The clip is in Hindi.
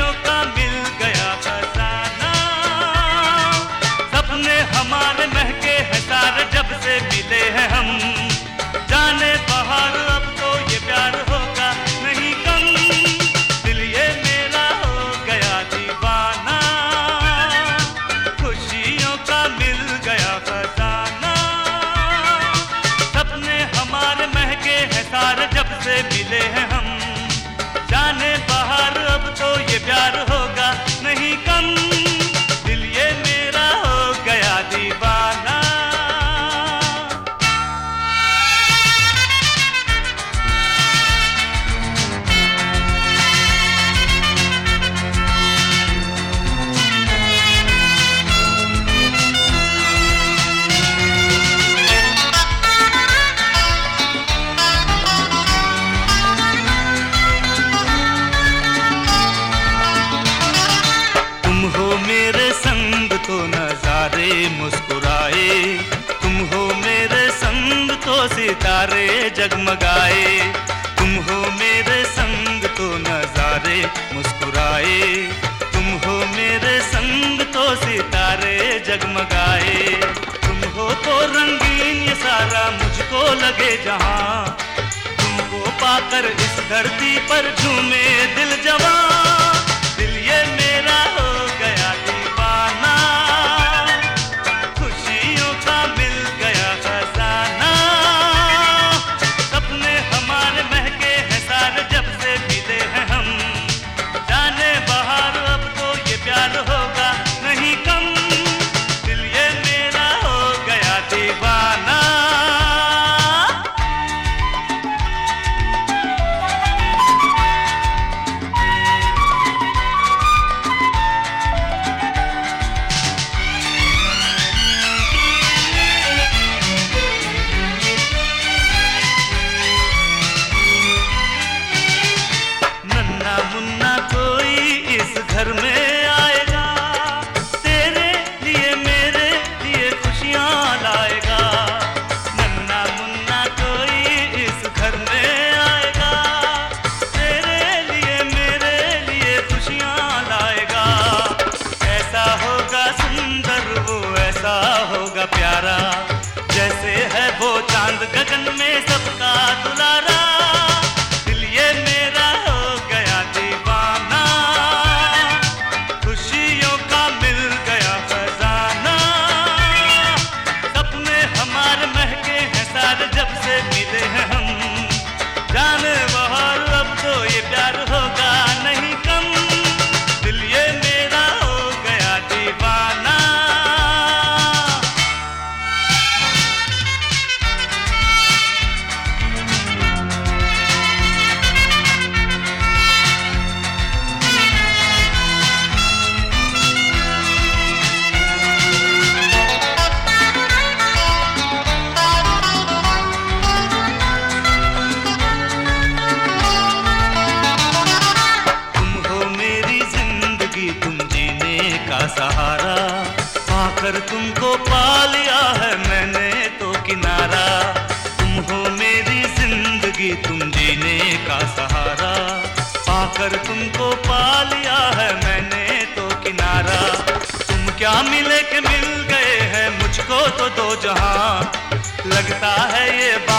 खुशियों का मिल गया खजाना। सपने हमारे महके हैं सारे जब से मिले हैं हम। जाने बाहर अब तो ये प्यार होगा नहीं कम। दिल ये मेरा हो गया दीवाना, खुशियों का मिल गया खजाना। सपने हमारे महके हैं सारे जब से मिले हैं हम। जाने बाहर अब तो ये प्यार होगा नहीं कम। दिल ये मेरा हो गया दीवाना। मेरे संग तो नजारे मुस्कुराए, तुम हो मेरे संग तो सितारे जगमगाए। तुम हो मेरे संग तो नजारे मुस्कुराए, तुम हो मेरे संग तो सितारे जगमगाए। तुम हो तो रंगीन ये सारा मुझको लगे जहां। तुमको पाकर इस धरती पर झूमे दिल जवां। दिल ये मेरा हो गया दीवाना, खुशियों का मिल गया खजाना। सपने हमारे महके हैं सारे जब से मिले हैं हम। जाने बाहर अब तो ये प्यार होगा नहीं कम। दिल ये मेरा हो गया दीवाना। मुन्ना कोई इस घर में आएगा, तेरे लिए मेरे लिए खुशियां लाएगा। नन्ना मुन्ना कोई इस घर में आएगा, तेरे लिए मेरे लिए खुशियां लाएगा। ऐसा होगा सुंदर वो, ऐसा होगा प्यारा, जैसे है वो चांद गगन में सबका दुलारा। दिल ये मेरा हो गया दीवाना, खुशियों का मिल गया खजाना। सपने हमारे महके हैं सारे जब से मिले हैं हम। जाने बाहर अब तो ये प्यार होगा नहीं कम। दिल ये मेरा हो गया दीवाना। सहारा पाकर तुमको पा लिया है मैंने तो किनारा। तुम हो मेरी जिंदगी तुम जीने का सहारा, पाकर तुमको पा लिया है मैंने तो किनारा। तुम क्या मिले के मिल गए हैं मुझको तो दो जहां, लगता है ये